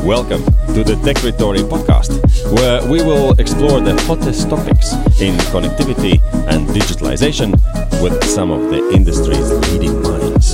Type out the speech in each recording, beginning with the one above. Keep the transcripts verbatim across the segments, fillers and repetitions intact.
Welcome to the Techritory podcast, where we will explore the hottest topics in connectivity and digitalization with some of the industry's leading minds.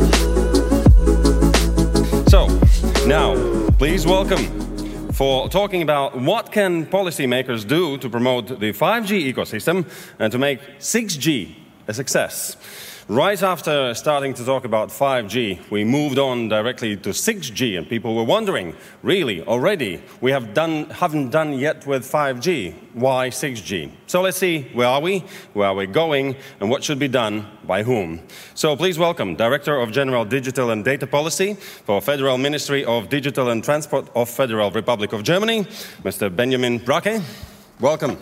So, now, please welcome for talking about what can policymakers do to promote the five G ecosystem and to make six G a success. Right after starting to talk about five G, we moved on directly to six G, and people were wondering, really, already, we have done, haven't done yet with five G. Why six G? So let's see, where are we, where are we going, and what should be done by whom? So please welcome Director of General Digital and Data Policy for Federal Ministry of Digital and Transport of Federal Republic of Germany, Mister Benjamin Brake. Welcome.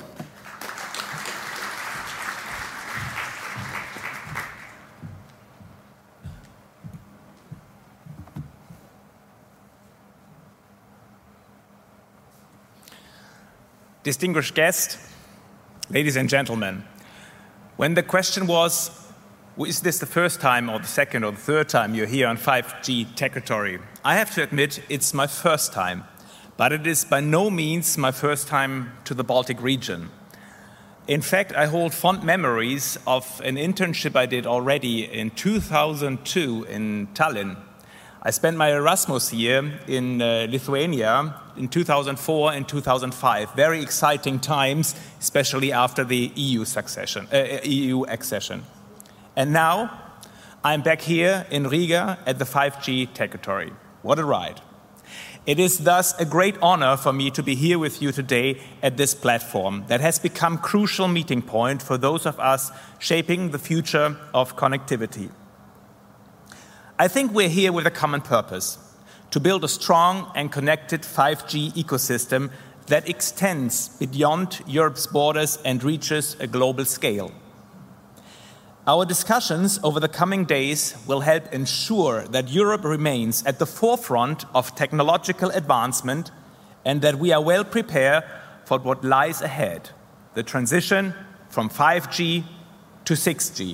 Distinguished guests, ladies and gentlemen, when the question was, is this the first time or the second or the third time you're here on five G Techritory? I have to admit it's my first time, but it is by no means my first time to the Baltic region. In fact, I hold fond memories of an internship I did already in two thousand two in Tallinn. I spent my Erasmus year in uh, Lithuania in two thousand four and two thousand five. Very exciting times, especially after the E U succession, uh, E U accession. And now I'm back here in Riga at the five G Techritory. What a ride. It is thus a great honor for me to be here with you today at this platform that has become a crucial meeting point for those of us shaping the future of connectivity. I think we're here with a common purpose, to build a strong and connected five G ecosystem that extends beyond Europe's borders and reaches a global scale. Our discussions over the coming days will help ensure that Europe remains at the forefront of technological advancement and that we are well prepared for what lies ahead, the transition from five G to six G.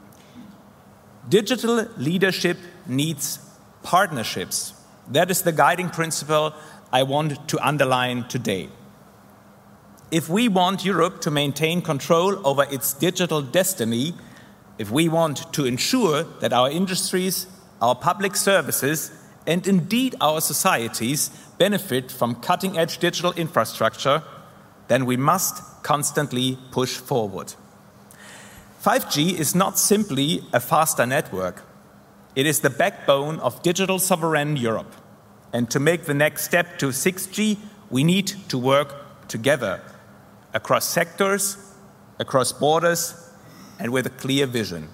Digital leadership needs partnerships. That is the guiding principle I want to underline today. If we want Europe to maintain control over its digital destiny, if we want to ensure that our industries, our public services, and indeed our societies benefit from cutting-edge digital infrastructure, then we must constantly push forward. five G is not simply a faster network. It is the backbone of digital sovereign Europe. And to make the next step to six G, we need to work together across sectors, across borders, and with a clear vision.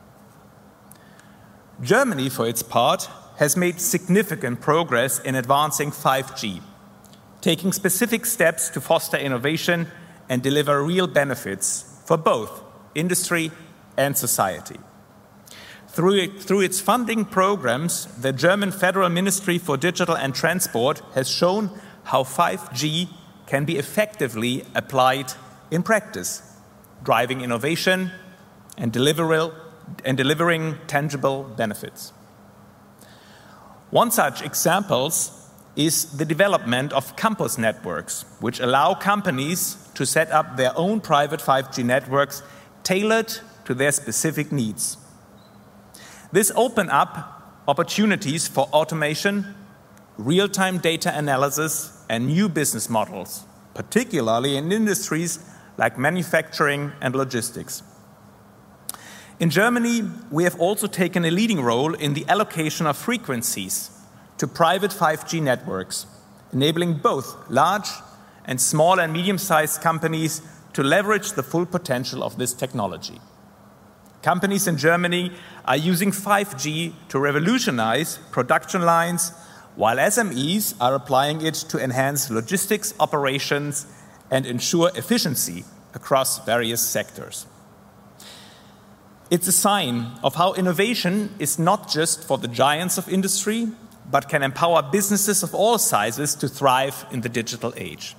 Germany, for its part, has made significant progress in advancing five G, taking specific steps to foster innovation and deliver real benefits for both industry and society. Through, it, through its funding programs, the German Federal Ministry for Digital and Transport has shown how five G can be effectively applied in practice, driving innovation and, and delivering tangible benefits. One such example is the development of campus networks, which allow companies to set up their own private five G networks tailored to their specific needs. This opens up opportunities for automation, real-time data analysis, and new business models, particularly in industries like manufacturing and logistics. In Germany, we have also taken a leading role in the allocation of frequencies to private five G networks, enabling both large and small and medium-sized companies to leverage the full potential of this technology. Companies in Germany are using five G to revolutionize production lines, while S M Es are applying it to enhance logistics operations and ensure efficiency across various sectors. It's a sign of how innovation is not just for the giants of industry, but can empower businesses of all sizes to thrive in the digital age.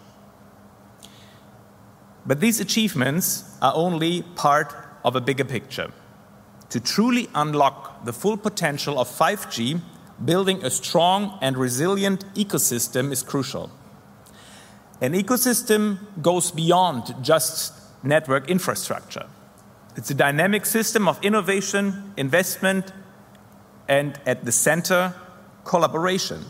But these achievements are only part of a bigger picture. To truly unlock the full potential of five G, building a strong and resilient ecosystem is crucial. An ecosystem goes beyond just network infrastructure. It's a dynamic system of innovation, investment, and at the center, collaboration.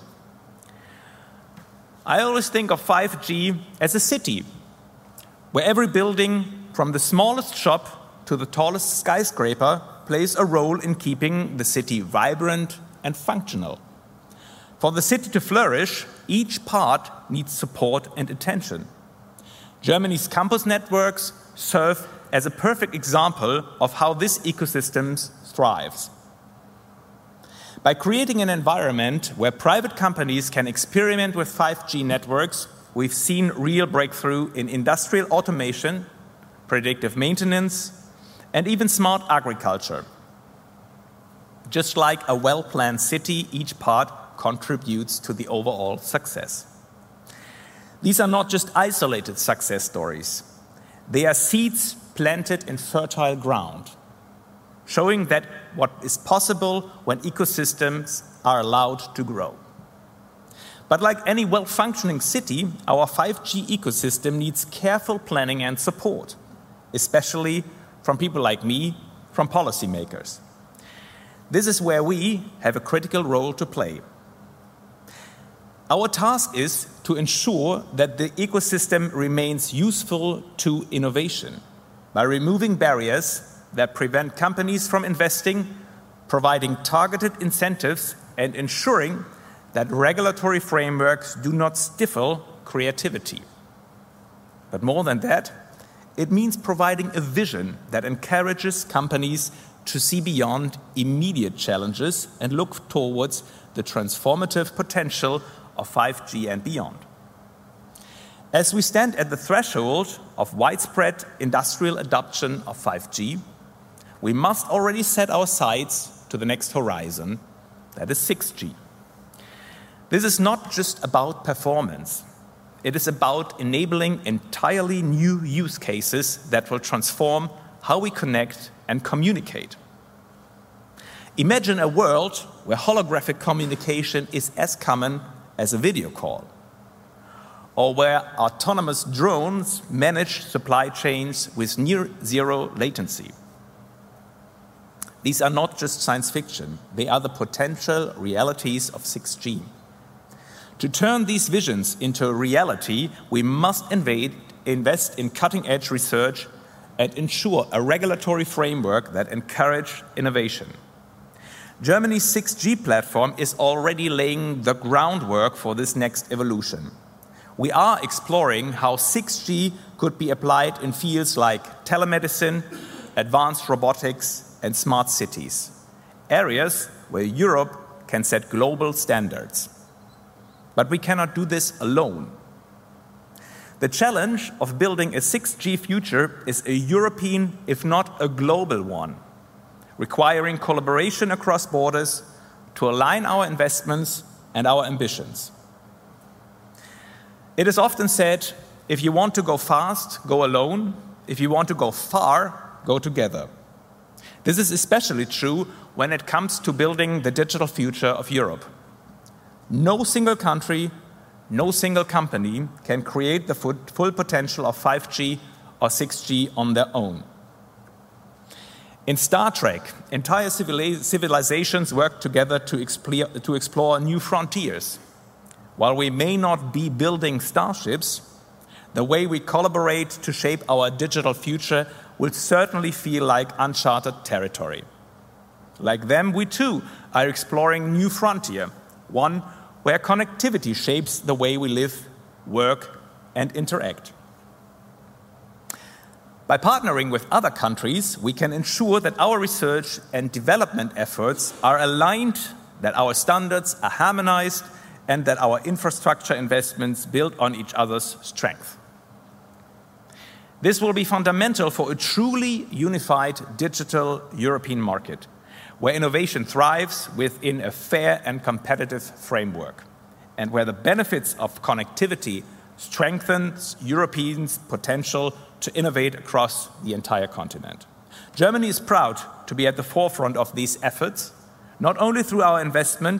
I always think of five G as a city, where every building, from the smallest shop to the tallest skyscraper, plays a role in keeping the city vibrant and functional. For the city to flourish, each part needs support and attention. Germany's campus networks serve as a perfect example of how this ecosystem thrives. By creating an environment where private companies can experiment with five G networks, we've seen real breakthrough in industrial automation, predictive maintenance, and even smart agriculture. Just like a well-planned city, each part contributes to the overall success. These are not just isolated success stories. They are seeds planted in fertile ground, showing that what is possible when ecosystems are allowed to grow. But like any well-functioning city, our five G ecosystem needs careful planning and support, especially from people like me, from policymakers. This is where we have a critical role to play. Our task is to ensure that the ecosystem remains useful to innovation by removing barriers that prevent companies from investing, providing targeted incentives, and ensuring that regulatory frameworks do not stifle creativity. But more than that, it means providing a vision that encourages companies to see beyond immediate challenges and look towards the transformative potential of five G and beyond. As we stand at the threshold of widespread industrial adoption of five G, we must already set our sights to the next horizon, that is six G. This is not just about performance. It is about enabling entirely new use cases that will transform how we connect and communicate. Imagine a world where holographic communication is as common as a video call, or where autonomous drones manage supply chains with near zero latency. These are not just science fiction, they are the potential realities of six G. To turn these visions into reality, we must invade, invest in cutting-edge research and ensure a regulatory framework that encourages innovation. Germany's six G platform is already laying the groundwork for this next evolution. We are exploring how six G could be applied in fields like telemedicine, advanced robotics, and smart cities, areas where Europe can set global standards. But we cannot do this alone. The challenge of building a six G future is a European, if not a global one, requiring collaboration across borders to align our investments and our ambitions. It is often said, if you want to go fast, go alone. If you want to go far, go together. This is especially true when it comes to building the digital future of Europe. No single country, no single company can create the full potential of five G or six G on their own. In Star Trek, entire civilizations work together to explore, to explore new frontiers. While we may not be building starships, the way we collaborate to shape our digital future will certainly feel like uncharted territory. Like them, we too are exploring new frontier, one where connectivity shapes the way we live, work, and interact. By partnering with other countries, we can ensure that our research and development efforts are aligned, that our standards are harmonized, and that our infrastructure investments build on each other's strength. This will be fundamental for a truly unified digital European market, where innovation thrives within a fair and competitive framework, and where the benefits of connectivity strengthens Europeans' potential to innovate across the entire continent. Germany is proud to be at the forefront of these efforts, not only through our investment,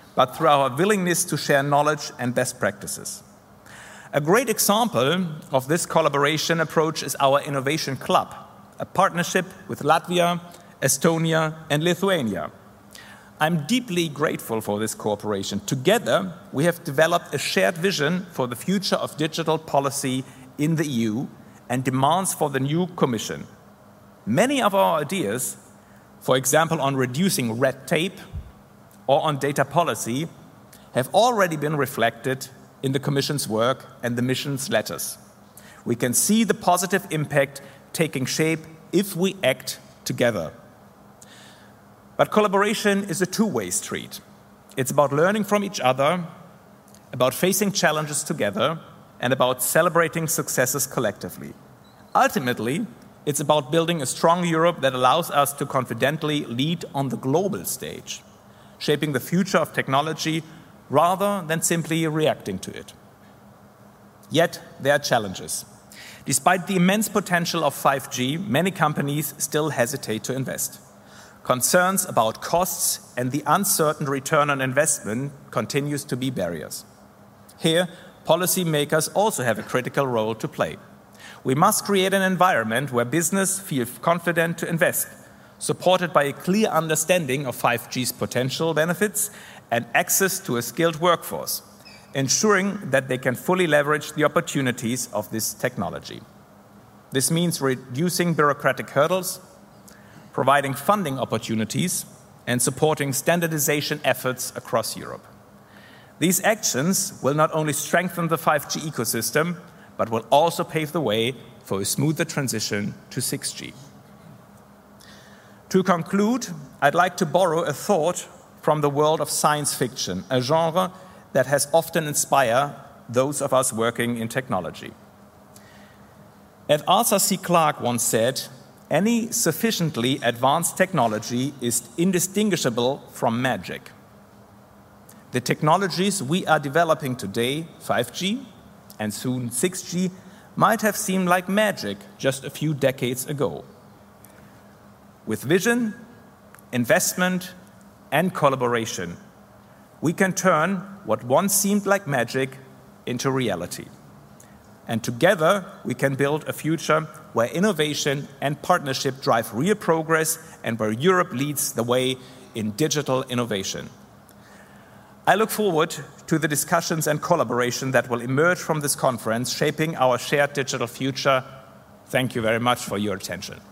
but through our willingness to share knowledge and best practices. A great example of this collaboration approach is our Innovation Club, a partnership with Latvia, Estonia, and Lithuania. I'm deeply grateful for this cooperation. Together, we have developed a shared vision for the future of digital policy in the E U and demands for the new Commission. Many of our ideas, for example, on reducing red tape or on data policy, have already been reflected in the Commission's work and the mission's letters. We can see the positive impact taking shape if we act together. But collaboration is a two-way street. It's about learning from each other, about facing challenges together, and about celebrating successes collectively. Ultimately, it's about building a strong Europe that allows us to confidently lead on the global stage, shaping the future of technology rather than simply reacting to it. Yet, there are challenges. Despite the immense potential of five G, many companies still hesitate to invest. Concerns about costs and the uncertain return on investment continues to be barriers. Here, policymakers also have a critical role to play. We must create an environment where business feels confident to invest, supported by a clear understanding of five G's potential benefits and access to a skilled workforce, ensuring that they can fully leverage the opportunities of this technology. This means reducing bureaucratic hurdles, providing funding opportunities, and supporting standardization efforts across Europe. These actions will not only strengthen the five G ecosystem, but will also pave the way for a smoother transition to six G. To conclude, I'd like to borrow a thought from the world of science fiction, a genre that has often inspired those of us working in technology. As Arthur C. Clarke once said, any sufficiently advanced technology is indistinguishable from magic. The technologies we are developing today, five G and soon six G, might have seemed like magic just a few decades ago. With vision, investment, and collaboration, we can turn what once seemed like magic into reality. And together, we can build a future where innovation and partnership drive real progress and where Europe leads the way in digital innovation. I look forward to the discussions and collaboration that will emerge from this conference, shaping our shared digital future. Thank you very much for your attention.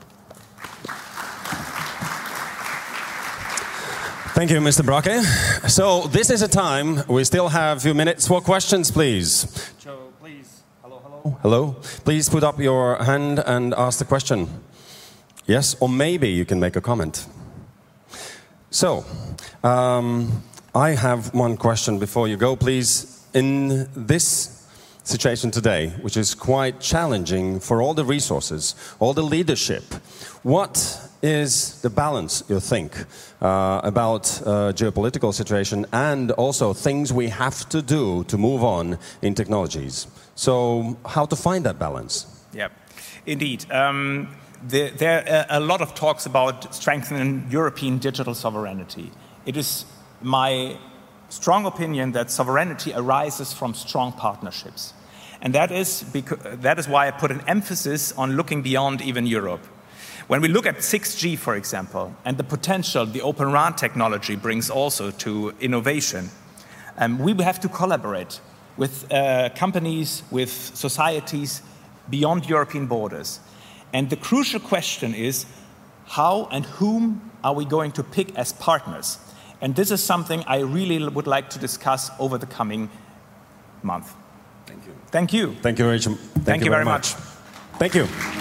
Thank you, Mister Brocke. So this is a time, we still have a few minutes for questions, please. So please, hello, hello. Hello. Please put up your hand and ask the question. Yes, or maybe you can make a comment. So, um, I have one question before you go, please. In this situation today, which is quite challenging for all the resources, all the leadership, what is the balance, you think, uh, about uh, geopolitical situation and also things we have to do to move on in technologies? So how to find that balance? Yeah, indeed. Um, there, there are a lot of talks about strengthening European digital sovereignty. It is my strong opinion that sovereignty arises from strong partnerships. And that is, because, that is why I put an emphasis on looking beyond even Europe. When we look at six G, for example, and the potential the Open R A N technology brings also to innovation, um, we have to collaborate with uh, companies, with societies beyond European borders. And the crucial question is, how and whom are we going to pick as partners? And this is something I really would like to discuss over the coming month. Thank you. Thank you. Thank you, Rachel. Thank, Thank you, you very very much. much. Thank you.